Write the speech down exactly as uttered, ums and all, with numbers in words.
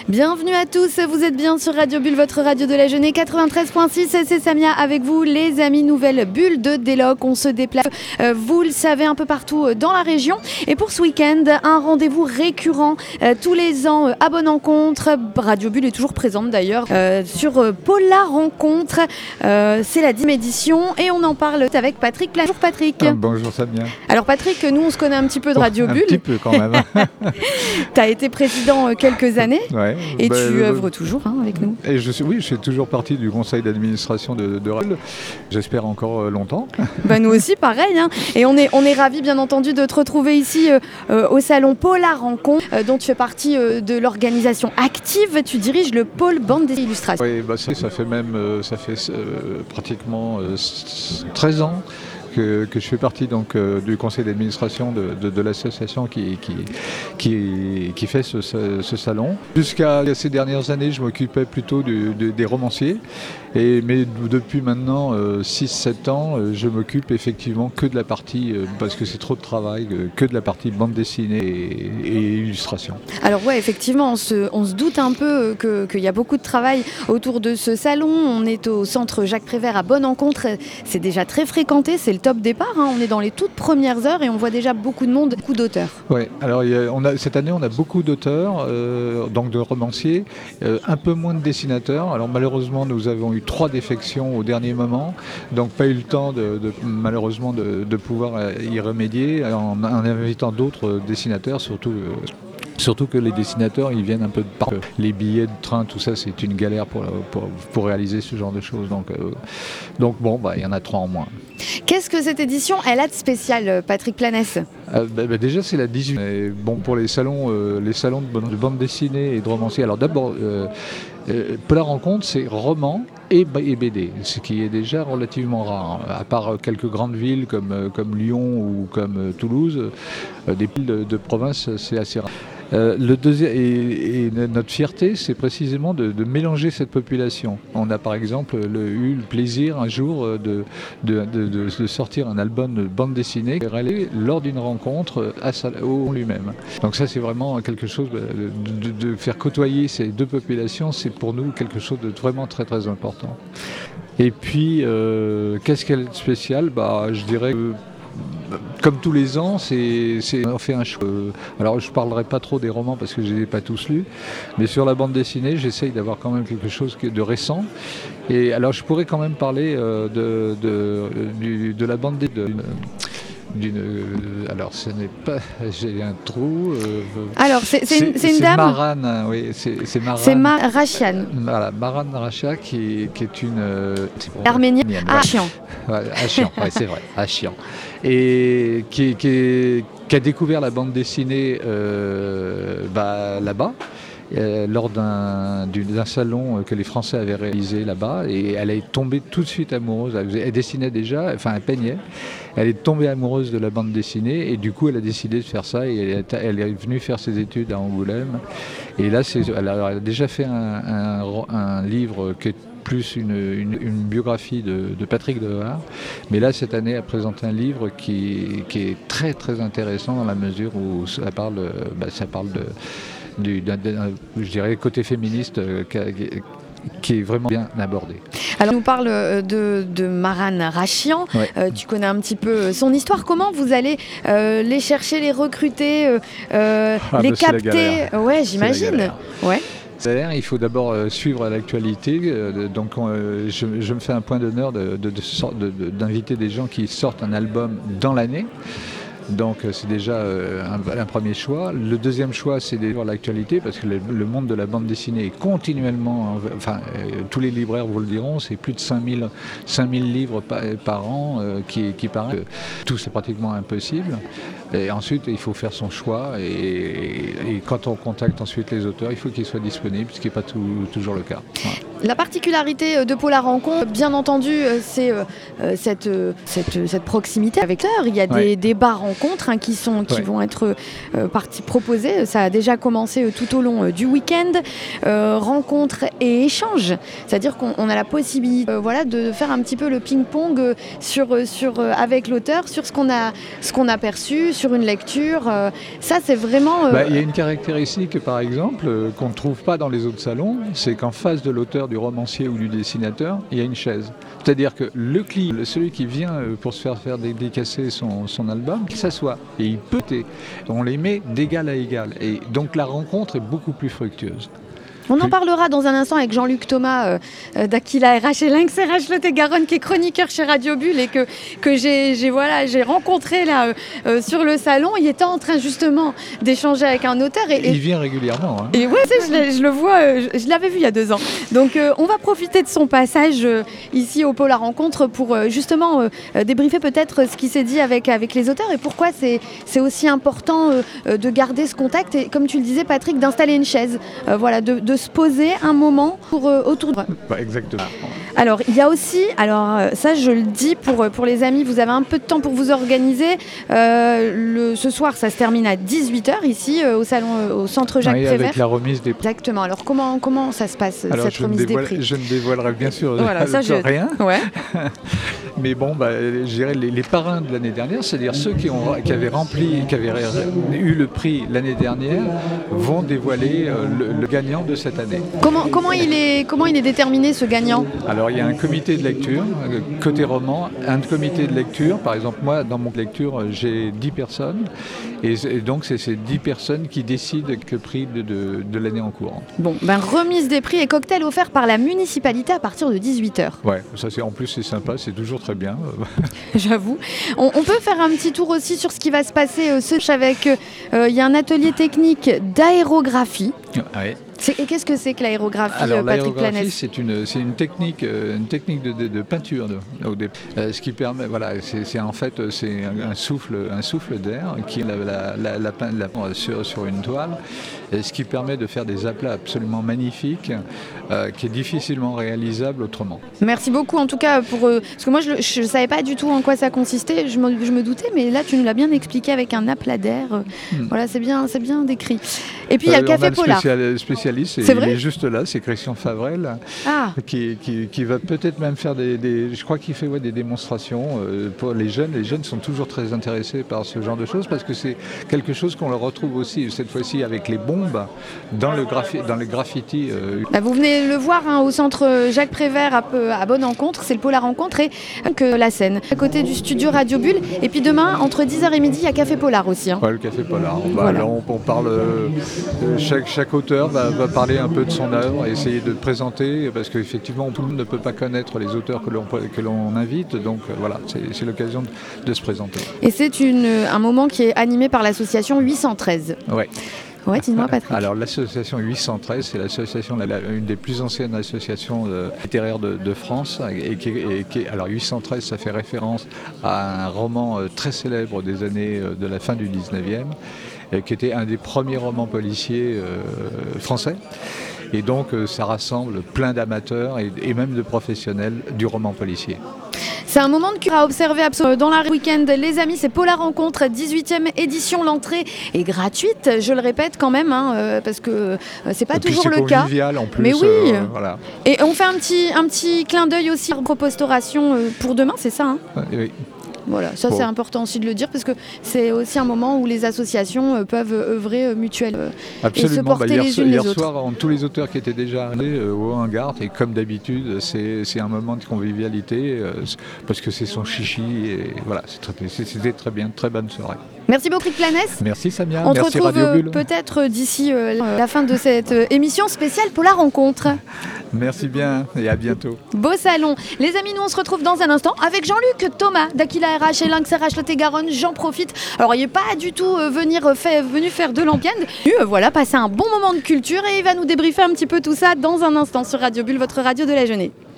Bienvenue à tous, vous êtes bien sur Radio Bulle, votre radio de la Jeunesse quatre-vingt-treize virgule six. C'est Samia avec vous, les amis, nouvelle bulle de Déloc. On se déplace, euh, vous le savez, un peu partout dans la région. Et pour ce week-end, un rendez-vous récurrent euh, tous les ans euh, à Bonne Rencontre. Radio Bulle est toujours présente d'ailleurs euh, sur euh, Pôle la Rencontre. Euh, c'est la dixième édition et on en parle avec Patrick. Bonjour Patrick. Ah, bonjour Samia. Alors Patrick, nous on se connaît un petit peu de Radio oh, Bulle. Un petit peu quand même. Tu as été président euh, quelques années. Ouais, et bah, tu euh, œuvres toujours hein, avec nous. Et je suis, oui, je fais toujours partie du conseil d'administration de, de Radio Bulle. J'espère encore euh, longtemps. Bah, nous aussi, pareil. Hein. Et on est, on est ravis, bien entendu, de te retrouver ici euh, euh, au salon Pôle la Rencontre, euh, dont tu fais partie euh, de l'organisation active. Tu diriges le pôle bande dessinée illustration. Oui, bah, ça, ça fait même euh, ça fait, euh, pratiquement euh, treize ans. Que, que je fais partie donc, euh, du conseil d'administration de, de, de l'association qui, qui, qui, qui fait ce, ce, ce salon. Jusqu'à ces dernières années, je m'occupais plutôt du, de, des romanciers. Et, mais depuis maintenant euh, six sept ans, euh, je m'occupe effectivement que de la partie, euh, parce que c'est trop de travail, euh, que de la partie bande dessinée et, et illustration. Alors ouais, effectivement, on se, on se doute un peu que, qu'il y a beaucoup de travail autour de ce salon. On est au centre Jacques Prévert à Bonne Rencontre. C'est déjà très fréquenté, c'est le top départ. Hein. On est dans les toutes premières heures et on voit déjà beaucoup de monde, beaucoup d'auteurs. Oui, alors il y a, on a, cette année, on a beaucoup d'auteurs, euh, donc de romanciers, euh, un peu moins de dessinateurs. Alors malheureusement, nous avons eu trois défections au dernier moment, donc pas eu le temps de, de, malheureusement de, de pouvoir y remédier en, en invitant d'autres dessinateurs, surtout euh, Surtout que les dessinateurs, ils viennent un peu de partout. Les billets de train, tout ça, c'est une galère pour, pour, pour réaliser ce genre de choses. Donc, euh, donc bon, bah, il y en a trois en moins. Qu'est-ce que cette édition, elle a de spécial, Patrick Planès ? euh, bah, bah, Déjà, c'est la dix-huitième. Et bon, pour les salons, euh, les salons de, de bande dessinée et de romancier, alors d'abord, euh, euh, Pôle la Rencontre, c'est roman et B D, ce qui est déjà relativement rare. À part quelques grandes villes comme, comme Lyon ou comme Toulouse, euh, des villes de, de province, c'est assez rare. Euh, le deuxième, et, et notre fierté, c'est précisément de, de mélanger cette population. On a par exemple le, eu le plaisir un jour de, de, de, de sortir un album de bande dessinée lors d'une rencontre à Salon lui-même. Donc ça, c'est vraiment quelque chose de, de, de faire côtoyer ces deux populations, c'est pour nous quelque chose de vraiment très très important. Et puis, euh, qu'est-ce qu'elle est de spécial ? Bah, je dirais que comme tous les ans, c'est, c'est, on fait un choix. Alors je ne parlerai pas trop des romans parce que je ne les ai pas tous lus, mais sur la bande dessinée, j'essaye d'avoir quand même quelque chose de récent. Et alors je pourrais quand même parler euh, de, de, de, de la bande dessinée. D'une, alors ce n'est pas, j'ai un trou. Euh, alors c'est, c'est, c'est, une, c'est une c'est dame. Maran, oui, c'est, c'est Maran. C'est Mar- Rachian. Voilà, Maran Racha qui, qui est une euh, arménienne. Achian. Ouais, Achian, ouais, c'est vrai, Achian. Et qui, qui, qui a découvert la bande dessinée euh, bah, là-bas. Euh, lors d'un, d'un salon que les Français avaient réalisé là-bas, et elle est tombée tout de suite amoureuse. Elle, elle dessinait déjà, enfin elle peignait. Elle est tombée amoureuse de la bande dessinée et du coup elle a décidé de faire ça et elle est, elle est venue faire ses études à Angoulême. Et là, c'est, elle, a, elle a déjà fait un, un, un livre qui est plus une, une, une biographie de, de Patrick Dehar. Mais là, cette année, elle présente un livre qui, qui est très très intéressant dans la mesure où ça parle, bah, ça parle de Du, d'un, d'un, je dirais côté féministe euh, qui, qui est vraiment bien abordé. Alors on nous parle de, de Maran Rachian, ouais. euh, tu connais un petit peu son histoire, comment vous allez euh, les chercher, les recruter, euh, ah, les bah, capter? Ouais, j'imagine. Ouais. Il faut d'abord euh, suivre l'actualité, euh, donc euh, je, je me fais un point d'honneur de, de, de, de, de, d'inviter des gens qui sortent un album dans l'année. Donc c'est déjà euh, un, un premier choix. Le deuxième choix, c'est de voir l'actualité, parce que le, le monde de la bande dessinée est continuellement, enfin euh, tous les libraires vous le diront, c'est plus de cinq mille livres par, par an euh, qui, qui paraissent. Tout c'est pratiquement impossible. Et ensuite, il faut faire son choix, et, et, et quand on contacte ensuite les auteurs, il faut qu'ils soient disponibles, ce qui n'est pas tout, toujours le cas. Voilà. La particularité de Pôle la Rencontre, bien entendu, c'est euh, cette, cette, cette proximité avec l'heure. Il y a des, ouais. des bars en rencontres hein, qui, sont, qui Ouais. vont être euh, parties proposées. Ça a déjà commencé euh, tout au long euh, du week-end. Euh, rencontres et échanges. C'est-à-dire qu'on on a la possibilité euh, voilà, de faire un petit peu le ping-pong euh, sur, euh, sur, euh, avec l'auteur sur ce qu'on a, ce qu'on a perçu, sur une lecture. Euh, ça, c'est vraiment... euh, Bah, il y a une caractéristique, par exemple, euh, qu'on ne trouve pas dans les autres salons, c'est qu'en face de l'auteur, du romancier ou du dessinateur, il y a une chaise. C'est-à-dire que le client, celui qui vient euh, pour se faire faire dédicacer son, son album, il s'assoit et il peut. On les met d'égal à égal. Et donc la rencontre est beaucoup plus fructueuse. On en parlera dans un instant avec Jean-Luc Thomas euh, euh, d'Aquila R H et Lynx R H Lot-et-Garonne qui est chroniqueur chez Radio Bulle et que, que j'ai, j'ai, voilà, j'ai rencontré là, euh, euh, sur le salon. Il était en train justement d'échanger avec un auteur. Et, et... Il vient régulièrement. Hein. Et ouais, je, l'ai- je le vois, euh, je, je l'avais vu il y a deux ans. Donc euh, on va profiter de son passage euh, ici au Pôle à Rencontre pour euh, justement euh, débriefer peut-être ce qui s'est dit avec, avec les auteurs et pourquoi c'est, c'est aussi important euh, de garder ce contact et comme tu le disais Patrick, d'installer une chaise, euh, voilà, de, de se poser un moment pour, euh, autour de... Bah, exactement. Alors, il y a aussi, alors euh, ça je le dis pour, pour les amis, vous avez un peu de temps pour vous organiser. Euh, le, ce soir, ça se termine à dix-huit heures ici euh, au salon, euh, au centre Jacques Oui, Prévert. avec la remise des prix. Exactement. Alors, comment, comment ça se passe, Alors, cette je, ne remise des dévoile, prix? je ne dévoilerai bien sûr Voilà, ça, je... rien. Ouais. Mais bon, bah, je dirais les, les parrains de l'année dernière, c'est-à-dire ceux qui, ont, qui avaient rempli, qui avaient eu le prix l'année dernière, vont dévoiler euh, le, le gagnant de cette année. Comment, comment, il est, comment il est déterminé, ce gagnant? Alors, il y a un comité de lecture, euh, côté roman, un comité de lecture. Par exemple, moi, dans mon lecture, j'ai dix personnes. Et, et donc, c'est ces dix personnes qui décident le prix de, de, de l'année en cours. Bon, ben remise des prix et cocktail offert par la municipalité à partir de dix-huit heures. Ouais, ça c'est en plus c'est sympa, c'est toujours très bien. J'avoue. On, on peut faire un petit tour aussi sur ce qui va se passer euh, ce avec. Il euh, y a un atelier technique d'aérographie. Ouais. C'est, et qu'est-ce que c'est que l'aérographie, Alors, euh, Patrick l'aérographie, Planès? c'est une, c'est une technique, euh, une technique de, de, de peinture. De, au dé- euh, ce qui permet, voilà, c'est, c'est en fait c'est un, un souffle, un souffle d'air qui la, la, la, la, peint- la peint sur, sur une toile, et ce qui permet de faire des aplats absolument magnifiques, euh, qui est difficilement réalisable autrement. Merci beaucoup en tout cas pour euh, parce que moi je ne savais pas du tout en quoi ça consistait. Je me, je me doutais, mais là tu nous l'as bien expliqué avec un aplat d'air. Euh, Hmm. Voilà, c'est bien, c'est bien décrit. Et puis il y a le Euh, on café le Polar. spécial- spécialiste, et C'est il vrai est juste là, c'est Christian Favrel. Ah. Qui, qui, qui va peut-être même faire des, des je crois qu'il fait ouais, des démonstrations euh, pour les jeunes. Les jeunes sont toujours très intéressés par ce genre de choses parce que c'est quelque chose qu'on le retrouve aussi cette fois-ci avec les bombes dans le graffi- dans les graffitis. Euh. Bah, vous venez le voir hein, au centre Jacques Prévert à, peu, à Bonne Rencontre, c'est le Pôle à Rencontre et que la Seine, à côté du studio Radio Bulle. Et puis demain, entre dix heures et midi, il y a Café Polar aussi. Hein. Ouais, le café Polar. Bah, Voilà. là, on, on parle, euh, chaque, chaque auteur va, va parler un peu de son œuvre, essayer de présenter, parce qu'effectivement, tout le monde ne peut pas connaître les auteurs que l'on, que l'on invite, donc euh, voilà, c'est, c'est l'occasion de, de se présenter. Et c'est une, un moment qui est animé par l'association huit cent treize. Ouais. Ouais, dis-moi Patrick. Alors l'association huit cent treize, c'est l'association, la, la, une des plus anciennes associations euh, littéraires de, de France. Et qui, et qui, alors huit cent treize, ça fait référence à un roman euh, très célèbre des années euh, de la fin du dix-neuvième, euh, qui était un des premiers romans policiers euh, français. Et donc euh, ça rassemble plein d'amateurs et, et même de professionnels du roman policier. C'est un moment de cure à observer absolument dans la week-end. Les amis, c'est Pôle à Rencontre, dix-huitième édition. L'entrée est gratuite, je le répète quand même, hein, euh, parce que euh, c'est pas et toujours puis c'est le cas. convivial en plus. Mais oui. Euh, voilà. Et on fait un petit, un petit clin d'œil aussi à Propostoration euh, pour demain, c'est ça hein Et oui. Voilà, ça Bon. c'est important aussi de le dire parce que c'est aussi un moment où les associations euh, peuvent œuvrer euh, mutuellement euh, et se Absolument. porter Bah, hier les so- unes hier les autres. soir, en- tous les auteurs qui étaient déjà arrivés euh, au hangar, et comme d'habitude, c'est, c'est un moment de convivialité euh, c- parce que c'est son chichi et voilà, c'est très- c'est- c'était très bien, très bonne soirée. Merci beaucoup Planès. Merci Samia, On te merci retrouve Radio euh, Bulle. peut-être d'ici euh, la fin de cette euh, émission spéciale Pôle à Rencontre. Merci bien et à bientôt. Beau salon. Les amis, nous on se retrouve dans un instant avec Jean-Luc Thomas d'Aquila R H et Lynx R H Lot-et-Garonne. J'en profite. Alors il n'est pas du tout euh, venir, euh, fait, venu faire de l'ambiance. Euh, voilà, passer un bon moment de culture et il va nous débriefer un petit peu tout ça dans un instant sur Radio Bulle, votre radio de la jeunesse.